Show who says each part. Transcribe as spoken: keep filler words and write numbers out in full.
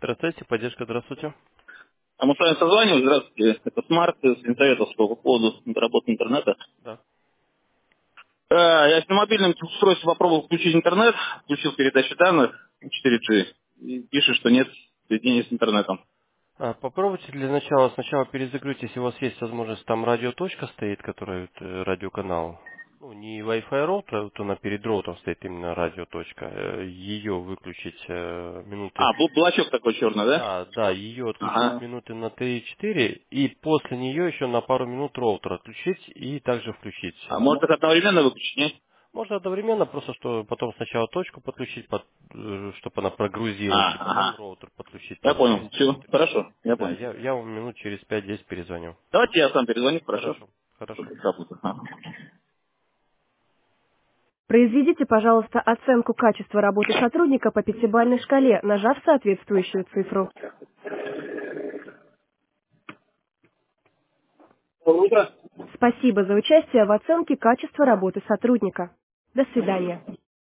Speaker 1: Процессе, поддержка, здравствуйте.
Speaker 2: А мы с вами созванивались, здравствуйте. Это Смарт, советовался по поводу работы интернета.
Speaker 1: Да.
Speaker 2: А, я на мобильном устройстве попробовал включить интернет, включил передачу данных четыре джи, и пишет, что нет соединения с интернетом.
Speaker 1: А, попробуйте для начала, сначала перезагрузить, если у вас есть возможность, там радиоточка стоит, которая вот, э, радиоканал. Ну, не Wi-Fi роутер, вот она перед роутером стоит именно радиоточка. Э, Ее выключить э, минуты.
Speaker 2: А, бл- блочок такой черный, да?
Speaker 1: Да, да, ее отключить
Speaker 2: Ага.
Speaker 1: минуты на три-четыре и после нее еще на пару минут роутер отключить и также включить.
Speaker 2: А может их одновременно выключить, нет?
Speaker 1: Можно одновременно, просто что потом сначала точку подключить, чтобы она прогрузилась, и
Speaker 2: А,
Speaker 1: потом
Speaker 2: ага.
Speaker 1: роутер подключить
Speaker 2: Я
Speaker 1: тоже
Speaker 2: понял.
Speaker 1: через
Speaker 2: Все,
Speaker 1: минуты.
Speaker 2: хорошо, я
Speaker 1: Да,
Speaker 2: понял.
Speaker 1: я, я вам минут через пять-десять перезвоню.
Speaker 2: Давайте я сам перезвоню, хорошо?
Speaker 1: Хорошо, хорошо.
Speaker 2: Чтобы работать. Ага.
Speaker 3: Произведите, пожалуйста, оценку качества работы сотрудника по пятибалльной шкале, нажав соответствующую цифру.
Speaker 2: Доброе утро.
Speaker 3: Спасибо за участие в оценке качества работы сотрудника. До свидания.